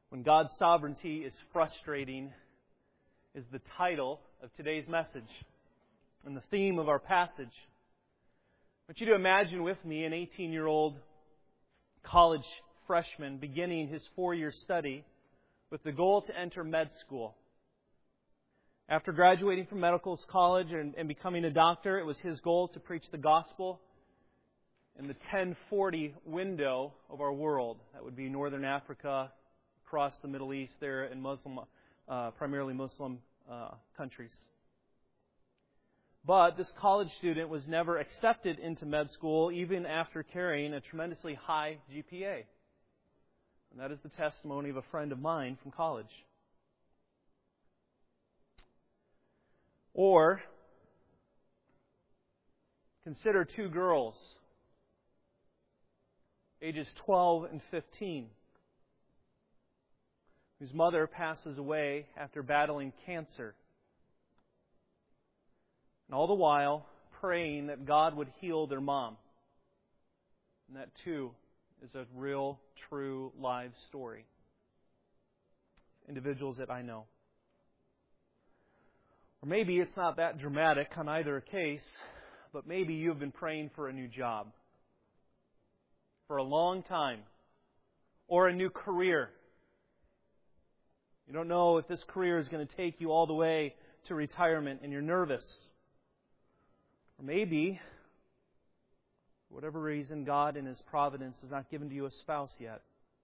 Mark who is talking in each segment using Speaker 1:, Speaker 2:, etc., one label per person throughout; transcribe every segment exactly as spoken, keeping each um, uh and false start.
Speaker 1: When God's sovereignty is frustrating is the title of today's message and the theme of our passage. I want you to imagine with me an eighteen-year-old college freshman beginning his four-year study with the goal to enter med school. After graduating from medical college and, and becoming a doctor, it was his goal to preach the gospel in the ten forty window of our world. That would be Northern Africa, across the Middle East, there in Muslim, uh, primarily Muslim uh, countries. But this college student was never accepted into med school, even after carrying a tremendously high G P A. And that is the testimony of a friend of mine from college. Or, consider two girls, ages twelve and fifteen, whose mother passes away after battling cancer. And all the while, praying that God would heal their mom. And that, too, is a real, true, live story. Individuals that I know. Or maybe it's not that dramatic on either case, but maybe you've been praying for a new job for a long time, or a new career. You don't know if this career is going to take you all the way to retirement, and you're nervous. Or maybe, for whatever reason, God in His providence has not given to you a spouse yet.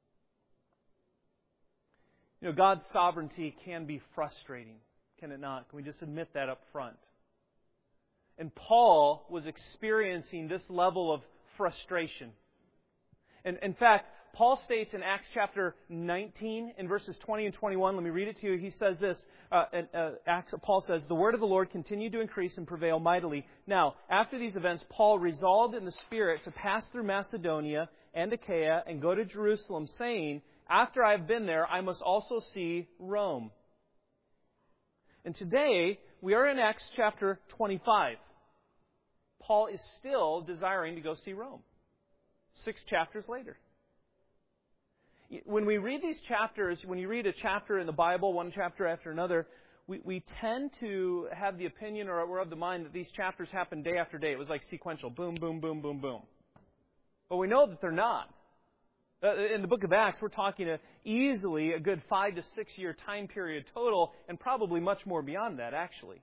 Speaker 1: You know, God's sovereignty can be frustrating, can it not? Can we just admit that up front? And Paul was experiencing this level of frustration. And in fact, Paul states in Acts chapter nineteen, in verses twenty and twenty-one, let me read it to you. He says this, uh, uh, Acts, Paul says, "The word of the Lord continued to increase and prevail mightily. Now, after these events, Paul resolved in the Spirit to pass through Macedonia and Achaia and go to Jerusalem, saying, 'After I have been there, I must also see Rome.'" And today, we are in Acts chapter twenty-five. Paul is still desiring to go see Rome. Six chapters later. When we read these chapters, when you read a chapter in the Bible, one chapter after another, we, we tend to have the opinion or we're of the mind that these chapters happen day after day. It was like sequential. Boom, boom, boom, boom, boom. But we know that they're not. In the book of Acts, we're talking a, easily a good five to six year time period total, and probably much more beyond that, actually.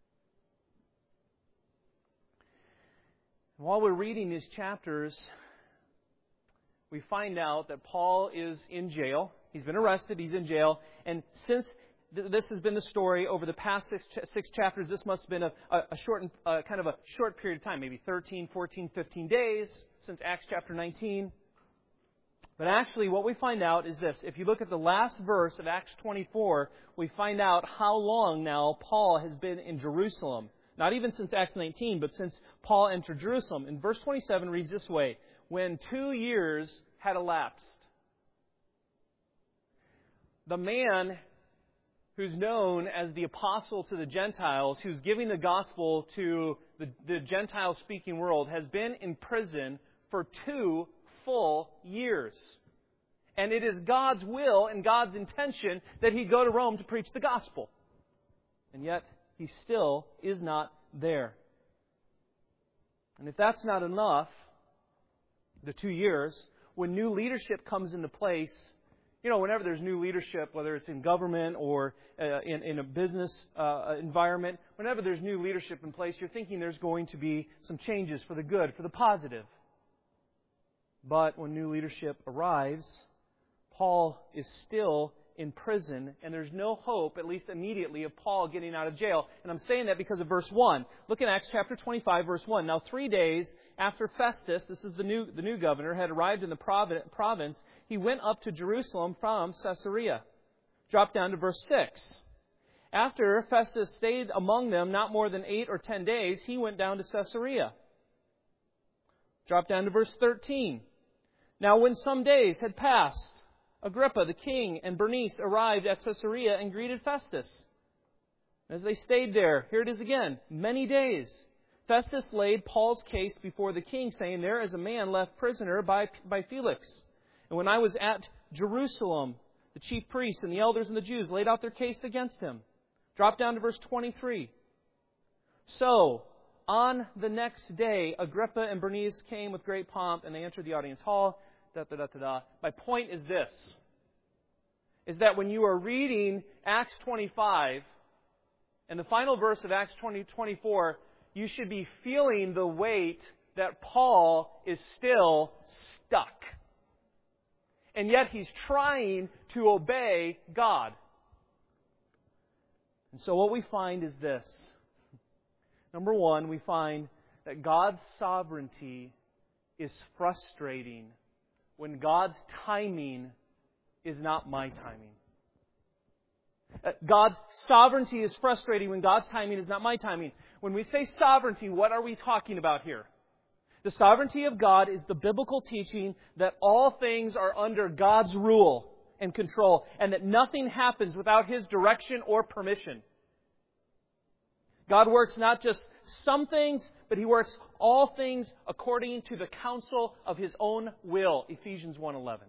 Speaker 1: While we're reading these chapters, we find out that Paul is in jail. He's been arrested. He's in jail. And since th- this has been the story over the past six, ch- six chapters, this must have been a, a, a short, uh, kind of a short period of time, maybe thirteen, fourteen, fifteen days since Acts chapter nineteen. But actually, what we find out is this. If you look at the last verse of Acts twenty-four, we find out how long now Paul has been in Jerusalem. Not even since Acts nineteen, but since Paul entered Jerusalem. And verse twenty-seven reads this way: "When two years had elapsed." The man who's known as the apostle to the Gentiles, who's giving the gospel to the, the Gentile-speaking world, has been in prison for two full years. And it is God's will and God's intention that he go to Rome to preach the gospel. And yet, he still is not there. And if that's not enough, the two years, when new leadership comes into place, you know, whenever there's new leadership, whether it's in government or uh, in, in a business uh, environment, whenever there's new leadership in place, you're thinking there's going to be some changes for the good, for the positive. But when new leadership arrives, Paul is still in prison, and there's no hope, at least immediately, of Paul getting out of jail. And I'm saying that because of verse one. Look in Acts chapter twenty-five, verse one. "Now three days after Festus," this is the new, the new governor, "had arrived in the province, he went up to Jerusalem from Caesarea." Drop down to verse six. "After Festus stayed among them not more than eight or ten days, he went down to Caesarea." Drop down to verse thirteen. "Now when some days had passed, Agrippa the king and Bernice arrived at Caesarea and greeted Festus. As they stayed there, here it is again, many days, Festus laid Paul's case before the king, saying, 'There is a man left prisoner by, by Felix. And when I was at Jerusalem, the chief priests and the elders and the Jews laid out their case against him. Drop down to verse twenty-three. So, on the next day, Agrippa and Bernice came with great pomp, and they entered the audience hall. Da, da, da, da, da. My point is this, is that when you are reading Acts twenty-five, and the final verse of Acts twenty, twenty-four, you should be feeling the weight that Paul is still stuck. And yet he's trying to obey God. And so what we find is this. Number one, we find that God's sovereignty is frustrating when God's timing is not my timing. God's sovereignty is frustrating when God's timing is not my timing. When we say sovereignty, what are we talking about here? The sovereignty of God is the biblical teaching that all things are under God's rule and control, and that nothing happens without His direction or permission. God works not just some things, but He works all things according to the counsel of His own will. Ephesians one eleven.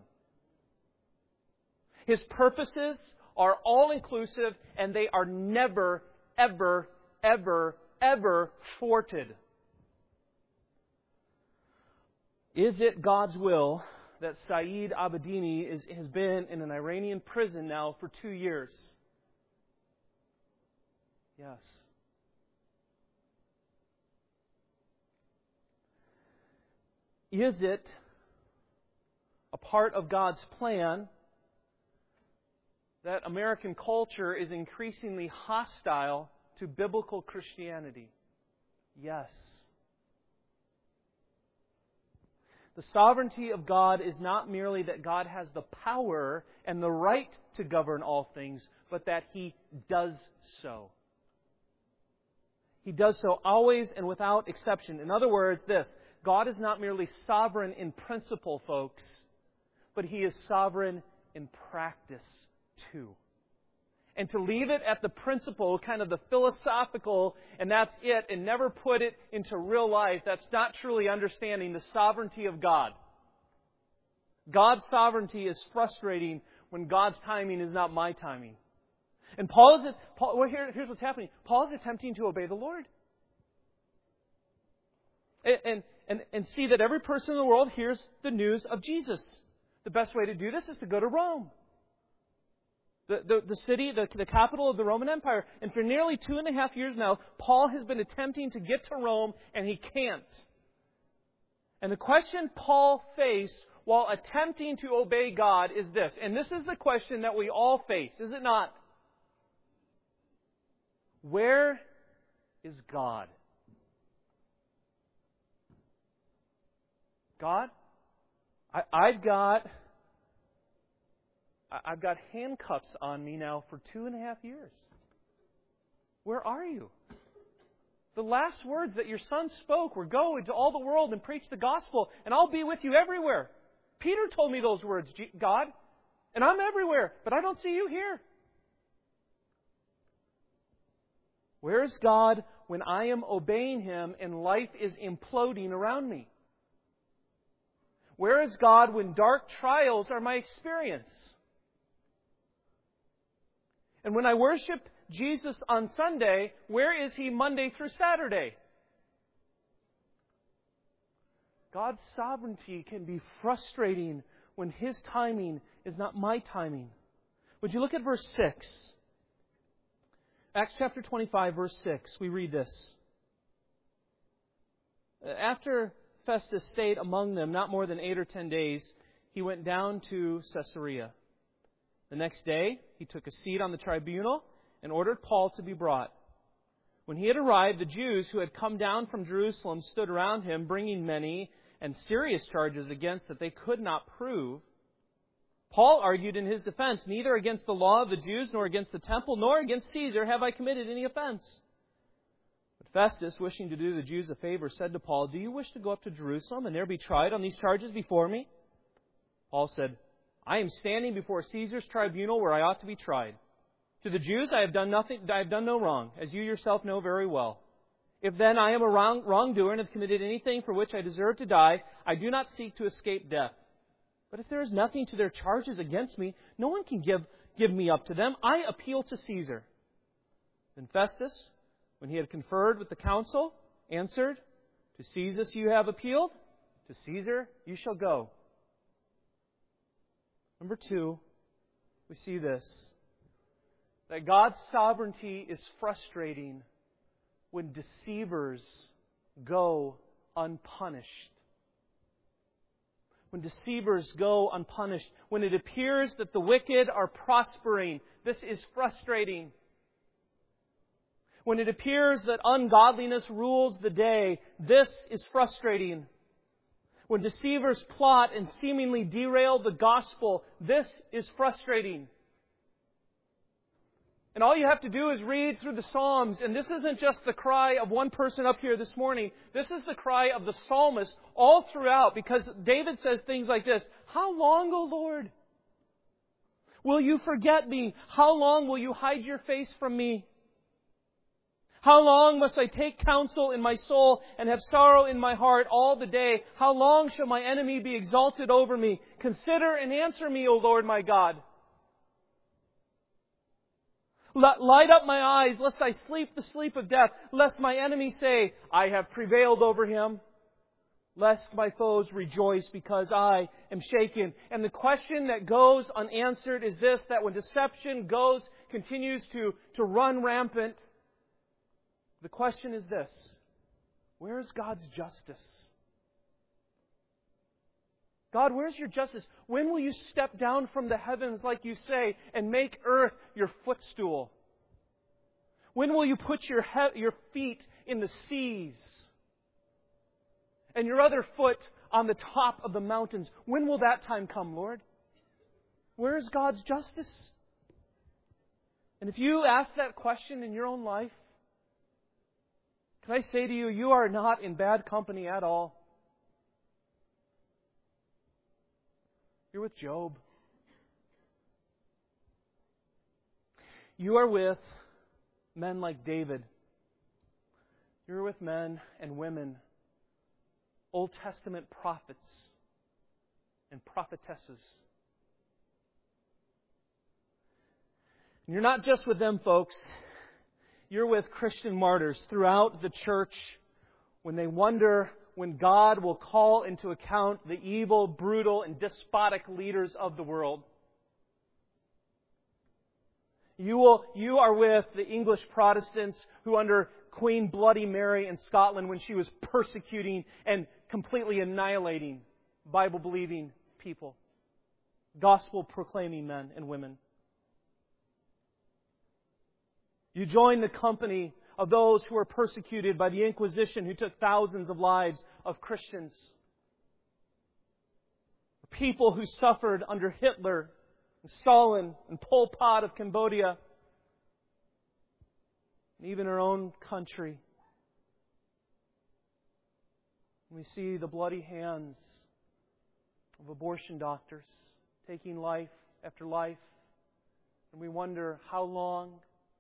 Speaker 1: His purposes are all-inclusive, and they are never, ever, ever, ever thwarted. Is it God's will that Saeed Abedini is, has been in an Iranian prison now for two years? Yes. Is it a part of God's plan that American culture is increasingly hostile to biblical Christianity? Yes. The sovereignty of God is not merely that God has the power and the right to govern all things, but that He does so. He does so always and without exception. In other words, this, God is not merely sovereign in principle, folks, but He is sovereign in practice too. And to leave it at the principle, kind of the philosophical, and that's it, and never put it into real life, that's not truly understanding the sovereignty of God. God's sovereignty is frustrating when God's timing is not my timing. And Paul is, Paul, well, here, here's what's happening. Paul is attempting to obey the Lord. And, and, and, and see that every person in the world hears the news of Jesus. The best way to do this is to go to Rome. The, the, the city, the, the capital of the Roman Empire. And for nearly two and a half years now, Paul has been attempting to get to Rome, and he can't. And the question Paul faced while attempting to obey God is this. And this is the question that we all face, is it not? Where is God? God, I, I've got... I've got handcuffs on me now for two and a half years. Where are you? The last words that your Son spoke were, go into all the world and preach the gospel, and I'll be with you everywhere. Peter told me those words, God, and I'm everywhere, but I don't see you here. Where is God when I am obeying Him and life is imploding around me? Where is God when dark trials are my experience? And when I worship Jesus on Sunday, where is He Monday through Saturday? God's sovereignty can be frustrating when His timing is not my timing. Would you look at verse six? Acts chapter twenty-five, verse six. We read this. After Festus stayed among them not more than eight or ten days, he went down to Caesarea. The next day, he took a seat on the tribunal and ordered Paul to be brought. When he had arrived, the Jews who had come down from Jerusalem stood around him, bringing many and serious charges against that they could not prove. Paul argued in his defense, neither against the law of the Jews, nor against the temple, nor against Caesar have I committed any offense. But Festus, wishing to do the Jews a favor, said to Paul, do you wish to go up to Jerusalem and there be tried on these charges before me? Paul said, I am standing before Caesar's tribunal where I ought to be tried. To the Jews I have done nothing, I have done no wrong, as you yourself know very well. If then I am a wrong, wrongdoer and have committed anything for which I deserve to die, I do not seek to escape death. But if there is nothing to their charges against me, no one can give, give me up to them. I appeal to Caesar. Then Festus, when he had conferred with the council, answered, To Caesar you have appealed, to Caesar you shall go. Number two, we see this, that God's sovereignty is frustrating when deceivers go unpunished. When deceivers go unpunished. When it appears that the wicked are prospering, this is frustrating. When it appears that ungodliness rules the day, this is frustrating. When deceivers plot and seemingly derail the gospel, this is frustrating. And all you have to do is read through the Psalms, and this isn't just the cry of one person up here this morning. This is the cry of the psalmist all throughout, because David says things like this, How long, O Lord, will you forget me? How long will you hide your face from me? How long must I take counsel in my soul and have sorrow in my heart all the day? How long shall my enemy be exalted over me? Consider and answer me, O Lord my God. Light up my eyes, lest I sleep the sleep of death, lest my enemy say, I have prevailed over him, lest my foes rejoice because I am shaken. And the question that goes unanswered is this, that when deception goes, continues to, to run rampant, the question is this, where is God's justice? God, where's your justice? When will you step down from the heavens, like you say, and make earth your footstool? When will you put your he- your feet in the seas and your other foot on the top of the mountains? When will that time come, Lord? Where is God's justice? And if you ask that question in your own life, can I say to you, you are not in bad company at all. You're with Job. You are with men like David. You're with men and women, Old Testament prophets and prophetesses. And you're not just with them, folks. You're with Christian martyrs throughout the church when they wonder when God will call into account the evil, brutal, and despotic leaders of the world. You will, you are with the English Protestants who under Queen Bloody Mary in Scotland, when she was persecuting and completely annihilating Bible-believing people, gospel-proclaiming men and women. You join the company of those who were persecuted by the Inquisition, who took thousands of lives of Christians. People who suffered under Hitler, and Stalin, and Pol Pot of Cambodia, and even our own country. We see the bloody hands of abortion doctors taking life after life, and we wonder, how long?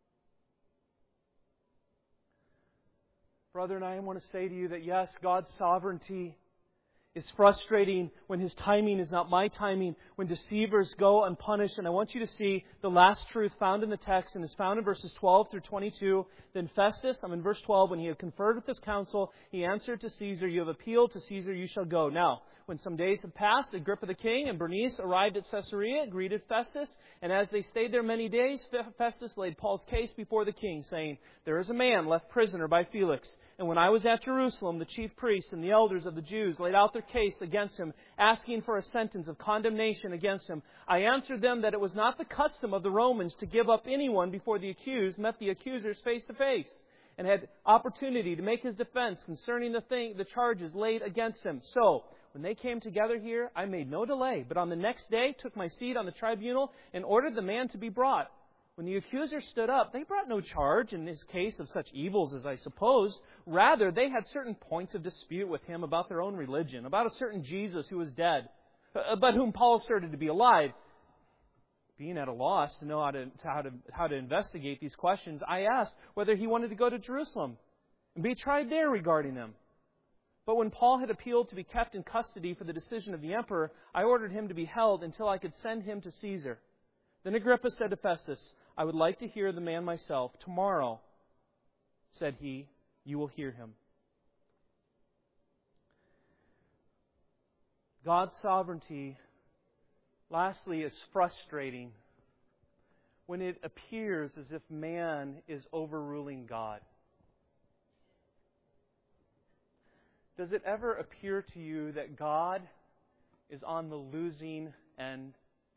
Speaker 1: Brother, and I want to say to you that yes, God's sovereignty is frustrating when His timing is not my timing, when deceivers go unpunished. And I want you to see the last truth found in the text, and is found in verses twelve through twenty-two. Then Festus, I'm in verse twelve, when he had conferred with his council, he answered to Caesar, You have appealed, to Caesar you shall go. Now, when some days had passed, Agrippa the king and Bernice arrived at Caesarea, greeted Festus, and as they stayed there many days, Festus laid Paul's case before the king, saying, There is a man left prisoner by Felix. And when I was at Jerusalem, the chief priests and the elders of the Jews laid out their case against him, asking for a sentence of condemnation against him. I answered them that it was not the custom of the Romans to give up anyone before the accused met the accusers face to face, and had opportunity to make his defense concerning the thing, the charges laid against him. So, when they came together here, I made no delay, but on the next day took my seat on the tribunal and ordered the man to be brought. When the accusers stood up, they brought no charge in his case of such evils as I supposed. Rather, they had certain points of dispute with him about their own religion, about a certain Jesus who was dead, but whom Paul asserted to be alive. Being at a loss to know how to, how to, how to investigate these questions, I asked whether he wanted to go to Jerusalem and be tried there regarding them. But when Paul had appealed to be kept in custody for the decision of the emperor, I ordered him to be held until I could send him to Caesar. Then Agrippa said to Festus, I would like to hear the man myself. Tomorrow, said he, you will hear him. God's sovereignty, lastly, is frustrating when it appears as if man is overruling God. Does it ever appear to you that God is on the losing end?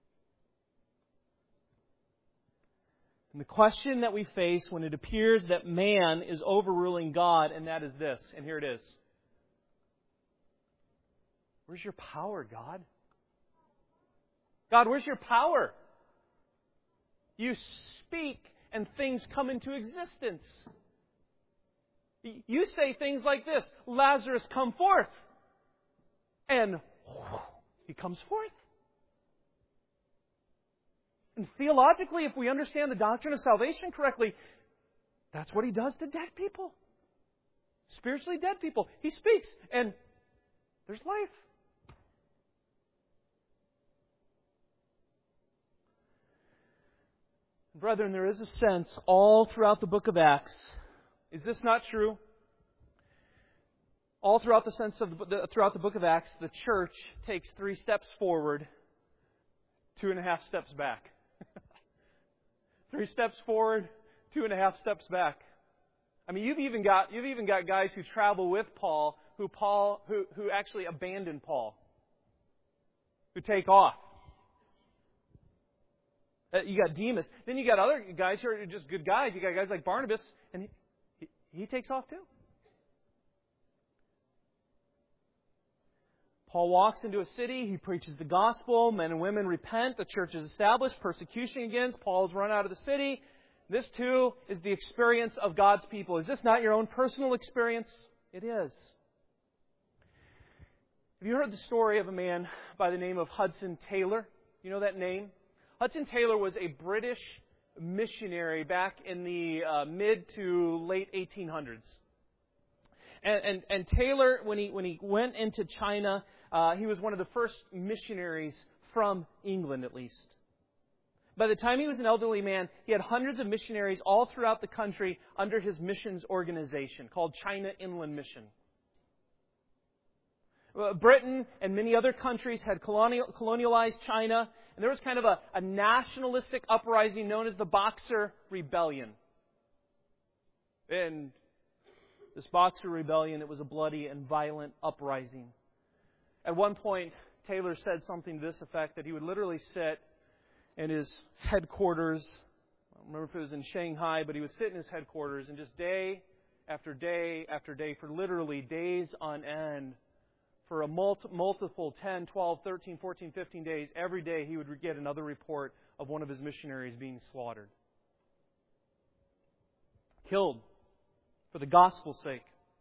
Speaker 1: And the question that we face when it appears that man is overruling God, and that is this, and here it is. Where's your power, God? God, where's your power? You speak and things come into existence. You say things like this, Lazarus, come forth. And he comes forth. And theologically, if we understand the doctrine of salvation correctly, that's what he does to dead people. Spiritually dead people. He speaks and there's life. Brethren, there is a sense all throughout the book of Acts. Is this not true? All throughout the sense of the, throughout the book of Acts, the church takes three steps forward, two and a half steps back. Three steps forward, two and a half steps back. I mean, you've even got you've even got guys who travel with Paul, who Paul who who actually abandon Paul, who take off. Uh, you got Demas. Then you got other guys who are just good guys. You got guys like Barnabas, and he, he, he takes off too. Paul walks into a city. He preaches the gospel. Men and women repent. The church is established. Persecution against. Paul is run out of the city. This too is the experience of God's people. Is this not your own personal experience? It is. Have you heard the story of a man by the name of Hudson Taylor? You know that name? Hudson Taylor was a British missionary back in the uh, mid to late eighteen hundreds. And, and, and Taylor, when he when he went into China, uh, he was one of the first missionaries from England, at least. By the time he was an elderly man, he had hundreds of missionaries all throughout the country under his missions organization called China Inland Mission. Britain and many other countries had colonial, colonialized China, and there was kind of a, a nationalistic uprising known as the Boxer Rebellion. And this Boxer Rebellion, it was a bloody and violent uprising. At one point, Taylor said something to this effect, that he would literally sit in his headquarters. I don't remember if it was in Shanghai, but he would sit in his headquarters and just day after day after day, for literally days on end, for a multi, multiple ten, twelve, thirteen, fourteen, fifteen days, every day he would get another report of one of his missionaries being slaughtered. Killed for the gospel's sake.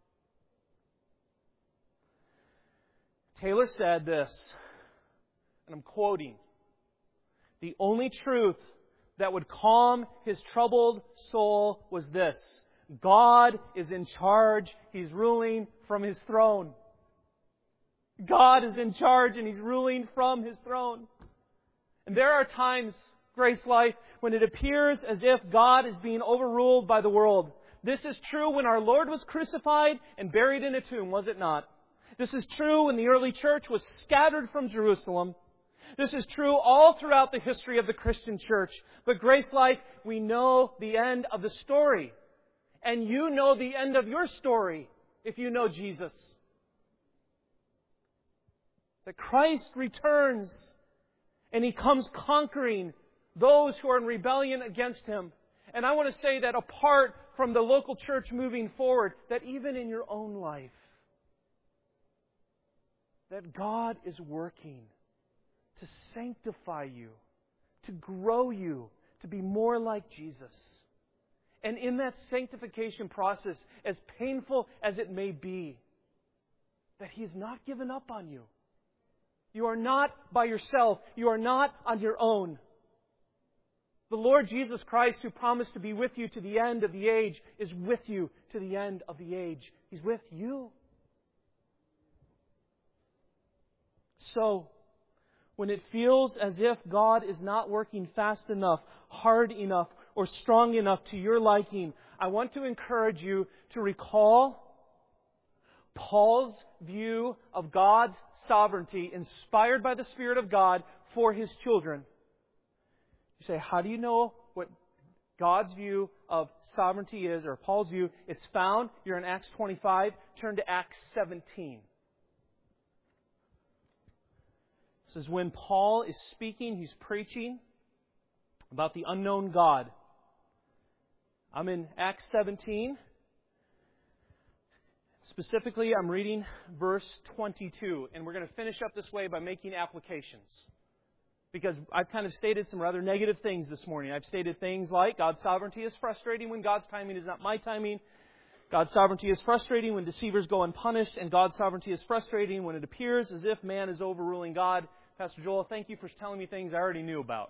Speaker 1: Taylor said this, and I'm quoting, "The only truth that would calm his troubled soul was this: God is in charge. He's ruling from His throne. God is in charge and He's ruling from His throne." And there are times, Grace Life, when it appears as if God is being overruled by the world. This is true when our Lord was crucified and buried in a tomb, was it not? This is true when the early church was scattered from Jerusalem. This is true all throughout the history of the Christian church. But Grace Life, we know the end of the story. And you know the end of your story if you know Jesus. That Christ returns and He comes conquering those who are in rebellion against Him. And I want to say that apart from the local church moving forward, that even in your own life, that God is working to sanctify you, to grow you, to be more like Jesus. And in that sanctification process, as painful as it may be, that He has not given up on you. You are not by yourself. You are not on your own. The Lord Jesus Christ, who promised to be with you to the end of the age, is with you to the end of the age. He's with you. so. When it feels as if God is not working fast enough, hard enough, or strong enough to your liking, I want to encourage you to recall Paul's view of God's sovereignty, inspired by the Spirit of God for His children. You say, how do you know what God's view of sovereignty is, or Paul's view? It's found, you're in Acts twenty-five, turn to Acts seventeen. This is when Paul is speaking, he's preaching about the unknown God. I'm in Acts seventeen. Specifically, I'm reading verse twenty-two. And we're going to finish up this way by making applications. Because I've kind of stated some rather negative things this morning. I've stated things like God's sovereignty is frustrating when God's timing is not my timing. God's sovereignty is frustrating when deceivers go unpunished. And God's sovereignty is frustrating when it appears as if man is overruling God. Pastor Joel, thank you for telling me things I already knew about.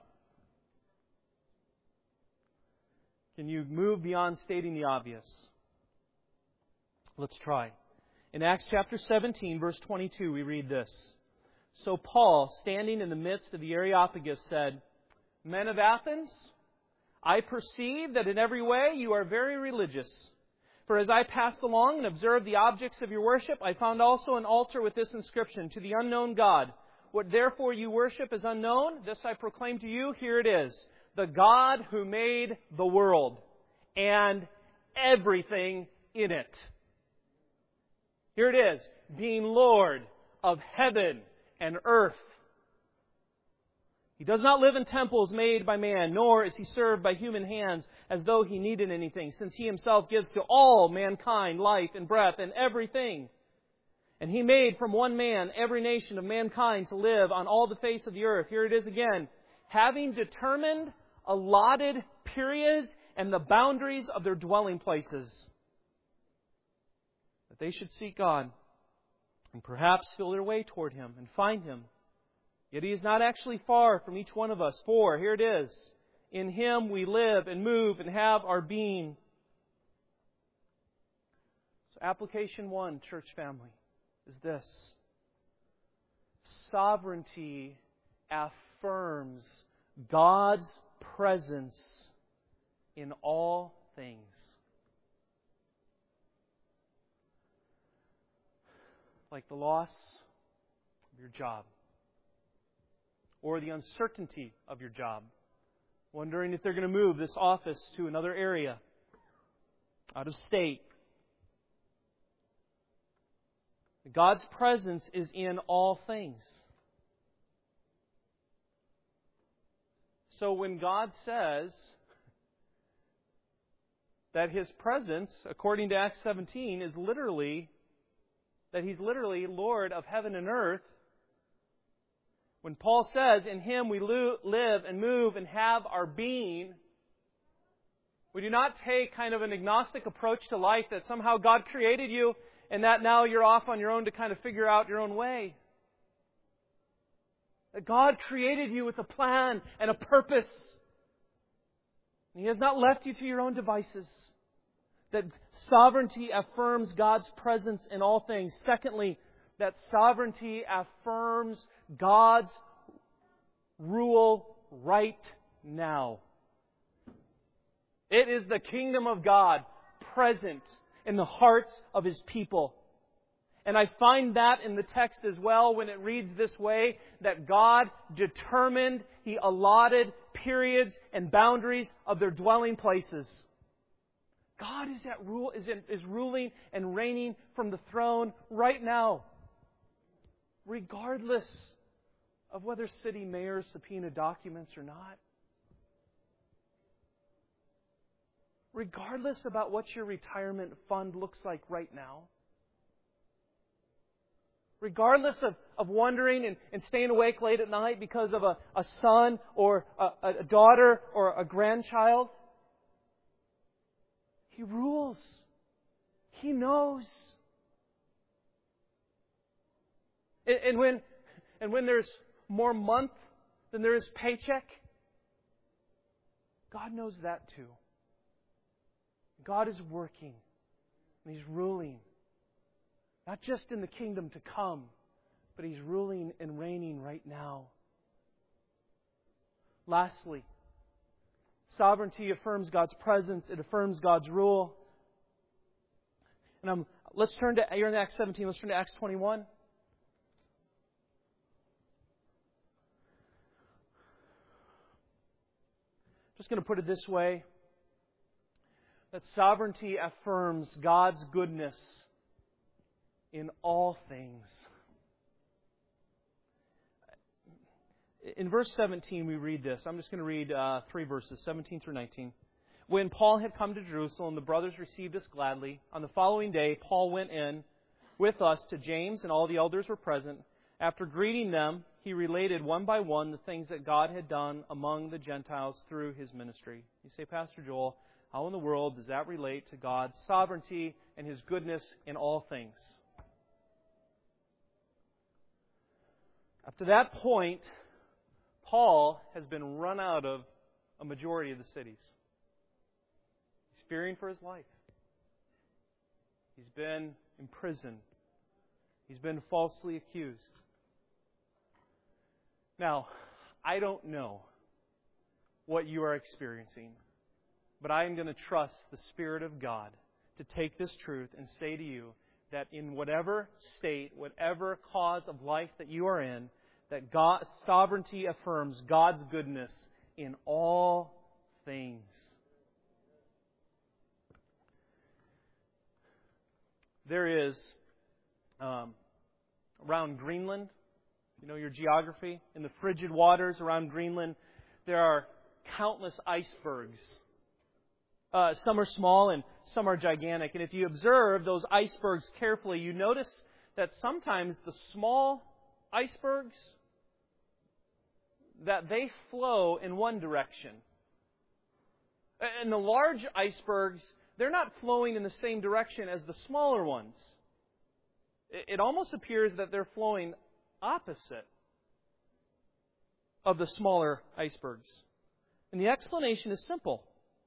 Speaker 1: Can you move beyond stating the obvious? Let's try. In Acts chapter seventeen, verse twenty-two, we read this. So Paul, standing in the midst of the Areopagus, said, Men of Athens, I perceive that in every way you are very religious. For as I passed along and observed the objects of your worship, I found also an altar with this inscription, To the unknown God. What therefore you worship is unknown. This I proclaim to you. Here it is. The God who made the world and everything in it. Here it is. Being Lord of heaven and earth. He does not live in temples made by man, nor is He served by human hands as though He needed anything, since He Himself gives to all mankind life and breath and everything. And He made from one man every nation of mankind to live on all the face of the earth. Here it is again. Having determined allotted periods and the boundaries of their dwelling places, that they should seek God and perhaps feel their way toward Him and find Him. Yet He is not actually far from each one of us. For, here it is, in Him we live and move and have our being. So application one, church family, is this. Sovereignty affirms God's presence in all things. Like the loss of your job, or the uncertainty of your job, wondering if they're going to move this office to another area, out of state. God's presence is in all things. So when God says that His presence, according to Acts seventeen, is literally, that He's literally Lord of heaven and earth, when Paul says, in Him we live and move and have our being, we do not take kind of an agnostic approach to life that somehow God created you and that now you're off on your own to kind of figure out your own way. That God created you with a plan and a purpose. And He has not left you to your own devices. That sovereignty affirms God's presence in all things. Secondly, that sovereignty affirms God's rule right now. It is the kingdom of God present in the hearts of His people. And I find that in the text as well when it reads this way, that God determined, He allotted periods and boundaries of their dwelling places. God is at rule is, in, is ruling and reigning from the throne right now, regardless of whether city mayors subpoena documents or not. Regardless about what your retirement fund looks like right now. Regardless of, of wondering and, and staying awake late at night because of a, a son or a, a daughter or a grandchild. He rules. He knows. And, and when and when there's more month than there is paycheck, God knows that too. God is working and He's ruling. Not just in the kingdom to come, but He's ruling and reigning right now. Lastly, sovereignty affirms God's presence. It affirms God's rule. And I'm, let's turn to, you're in Acts seventeen, let's turn to Acts twenty-one. Just going to put it this way, that sovereignty affirms God's goodness in all things. In verse seventeen, we read this. I'm just going to read uh, three verses, seventeen through nineteen. When Paul had come to Jerusalem, the brothers received us gladly. On the following day, Paul went in with us to James, and all the elders were present. After greeting them, he related one by one the things that God had done among the Gentiles through His ministry. You say, Pastor Joel, how in the world does that relate to God's sovereignty and His goodness in all things? Up to that point, Paul has been run out of a majority of the cities. He's fearing for his life. He's been imprisoned. He's been falsely accused. Now, I don't know what you are experiencing, but I am going to trust the Spirit of God to take this truth and say to you that in whatever state, whatever cause of life that you are in, that God's sovereignty affirms God's goodness in all things. There is, um, around Greenland, you know your geography, in the frigid waters around Greenland, there are countless icebergs. Uh, some are small and some are gigantic. And if you observe those icebergs carefully, you notice that sometimes the small icebergs, that they flow in one direction. And the large icebergs, they're not flowing in the same direction as the smaller ones. It almost appears that they're flowing opposite of the smaller icebergs. And the explanation is simple.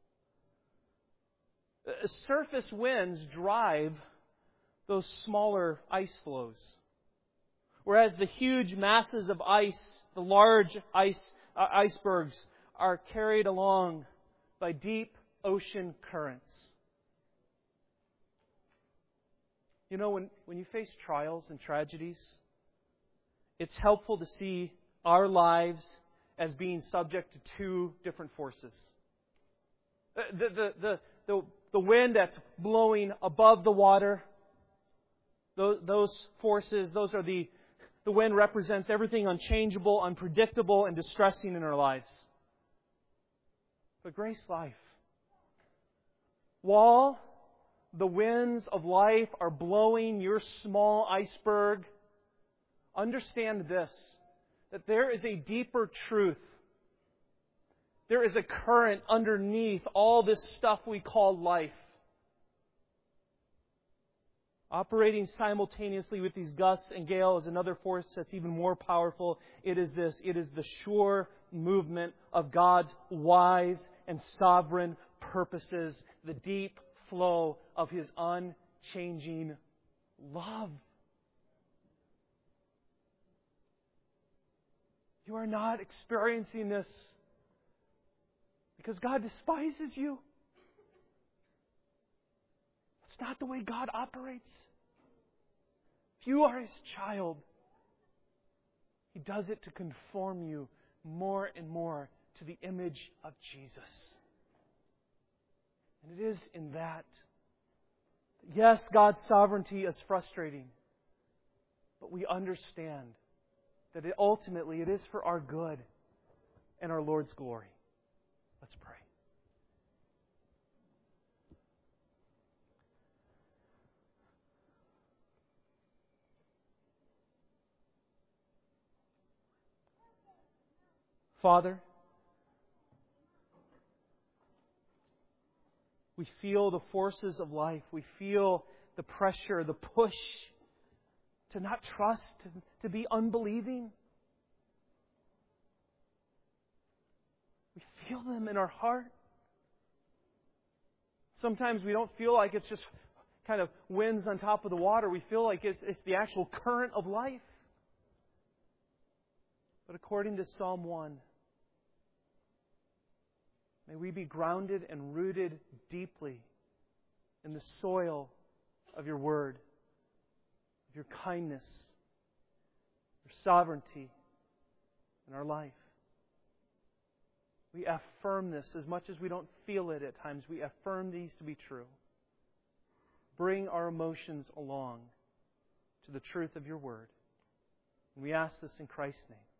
Speaker 1: Surface winds drive those smaller ice flows. Whereas the huge masses of ice, the large ice uh, icebergs, are carried along by deep ocean currents. You know, when, when you face trials and tragedies, it's helpful to see our lives as being subject to two different forces. The, the, the, the, the wind that's blowing above the water, those, those forces, those are the, the wind represents everything unchangeable, unpredictable, and distressing in our lives. But Grace Life, while the winds of life are blowing your small iceberg, understand this, that there is a deeper truth. There is a current underneath all this stuff we call life. Operating simultaneously with these gusts and gales is another force that's even more powerful. It is this. It is the sure movement of God's wise and sovereign purposes, the deep flow of His unchanging love. You are not experiencing this because God despises you. It's not the way God operates. If you are His child, He does it to conform you more and more to the image of Jesus. And it is in that. Yes, God's sovereignty is frustrating, but we understand that it, ultimately it is for our good and our Lord's glory. Let's pray. Father, we feel the forces of life. We feel the pressure, the push to not trust, to, to be unbelieving. We feel them in our heart. Sometimes we don't feel like it's just kind of winds on top of the water. We feel like it's, it's the actual current of life. But according to Psalm one, may we be grounded and rooted deeply in the soil of your Word, of your kindness, your sovereignty in our life. We affirm this as much as we don't feel it at times. We affirm these to be true. Bring our emotions along to the truth of your Word. And we ask this in Christ's name.